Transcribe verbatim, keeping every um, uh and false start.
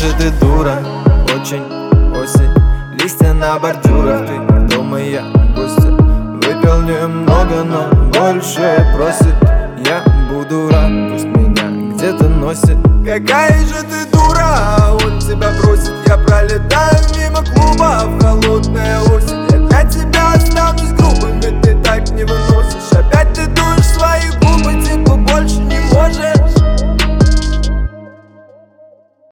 же ты дура, очень осень, листья на бордюрах. Ты дома, я гостья, выпил немного, но больше просит. Я буду рад, пусть меня где-то носит. Какая же ты дура,